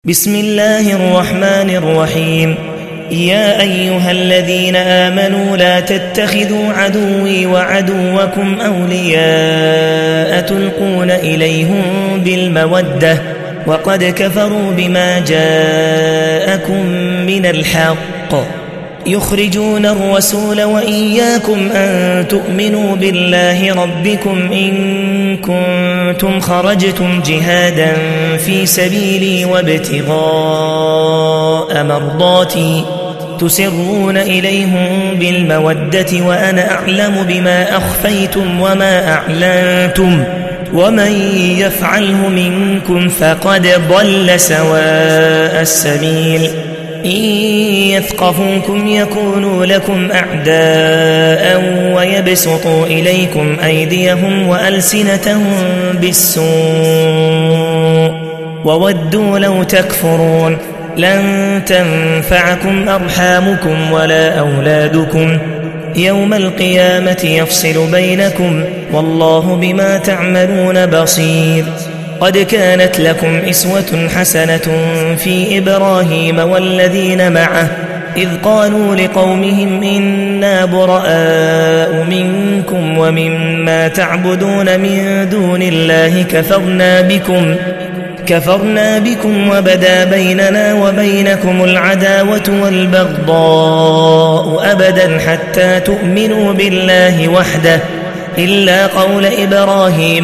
بسم الله الرحمن الرحيم. يا أيها الذين آمنوا لا تتخذوا عدوي وعدوكم أولياء تلقون إليهم بالمودة وقد كفروا بما جاءكم من الحق يخرجون الرسول وإياكم أن تؤمنوا بالله ربكم إن كنتم خرجتم جهادا في سبيلي وابتغاء مرضاتي تسرون إليهم بالمودة وأنا أعلم بما أخفيتم وما أعلنتم ومن يفعله منكم فقد ضل سواء السبيل إن يثقفوكم يكونوا لكم أعداء ويبسطوا إليكم أيديهم وألسنتهم بالسوء وودوا لو تكفرون لن تنفعكم أرحامكم ولا أولادكم يوم القيامة يفصل بينكم والله بما تعملون بصير. قد كانت لكم أسوة حسنة في إبراهيم والذين معه إذ قالوا لقومهم إنا براء منكم ومما تعبدون من دون الله كفرنا بكم وبدا بيننا وبينكم العداوة والبغضاء أبدا حتى تؤمنوا بالله وحده إلا قول إبراهيم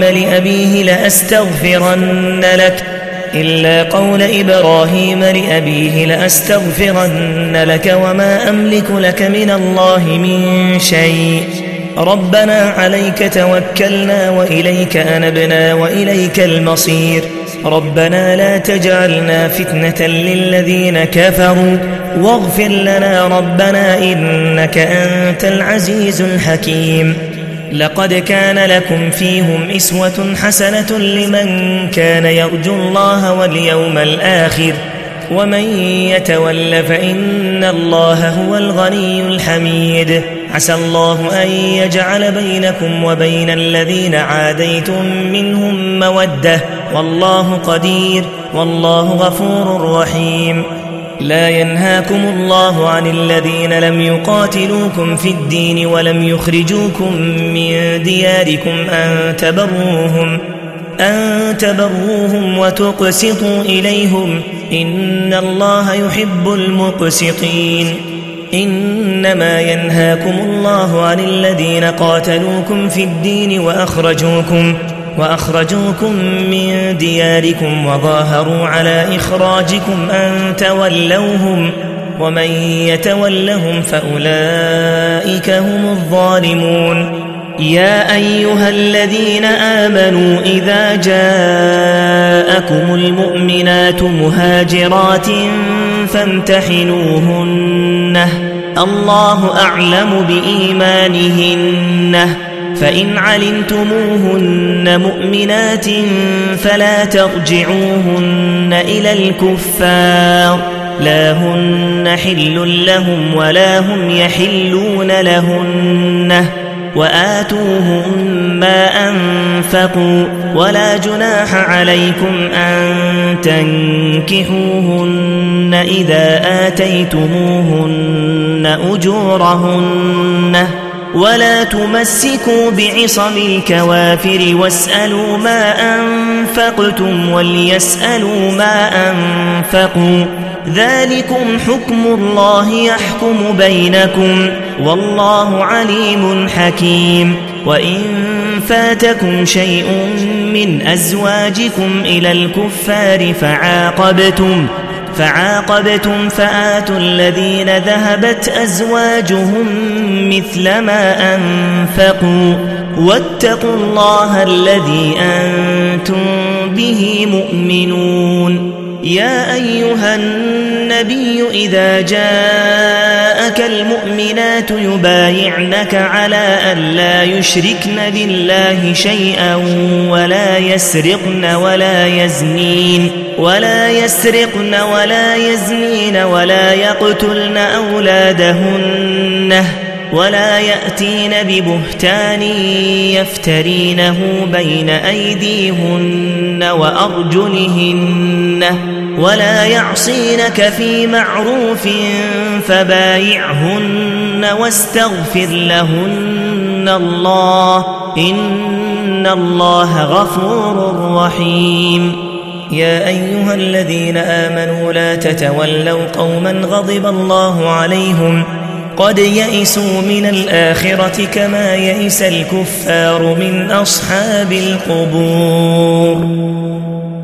لأبيه لأستغفرن لك وما أملك لك من الله من شيء ربنا عليك توكلنا وإليك أنبنا وإليك المصير ربنا لا تجعلنا فتنة للذين كفروا واغفر لنا ربنا إنك أنت العزيز الحكيم. لقد كان لكم فيهم أسوة حسنة لمن كان يرجو الله واليوم الآخر ومن يتول فإن الله هو الغني الحميد. عسى الله أن يجعل بينكم وبين الذين عاديتم منهم مودة والله قدير والله غفور رحيم. لا ينهاكم الله عن الذين لم يقاتلوكم في الدين ولم يخرجوكم من دياركم أن تبروهم وتقسطوا إليهم إن الله يحب المقسطين. إنما ينهاكم الله عن الذين قاتلوكم في الدين وأخرجوكم من دياركم وظاهروا على إخراجكم أن تولوهم ومن يتولهم فأولئك هم الظالمون. يا أيها الذين آمنوا إذا جاءكم المؤمنات مهاجرات فامتحنوهن الله أعلم بإيمانهن فإن علمتموهن مؤمنات فلا ترجعوهن إلى الكفار لا هن حل لهم ولا هم يحلون لهن وآتوهم ما أنفقوا ولا جناح عليكم أن تنكحوهن إذا آتيتموهن أجورهن ولا تمسكوا بعصم الكوافر واسألوا ما أنفقتم وليسألوا ما أنفقوا ذلكم حكم الله يحكم بينكم والله عليم حكيم. وإن فاتكم شيء من أزواجكم إلى الكفار فعاقبتم فآتوا الذين ذهبت أزواجهم مثل ما أنفقوا واتقوا الله الذي أنتم به مؤمنون. يا أيها النبي إذا جاءك المؤمنات يبايعنك على أن لا يشركن بالله شيئا ولا يسرقن ولا يزنين ولا يقتلن أولادهن ولا يأتين ببهتان يفترينه بين أيديهن وأرجلهن ولا يعصينك في معروف فبايعهن واستغفر لهن الله إن الله غفور رحيم. يا أيها الذين آمنوا لا تتولوا قوما غضب الله عليهم قد يئسوا من الآخرة كما يئس الكفار من أصحاب القبور.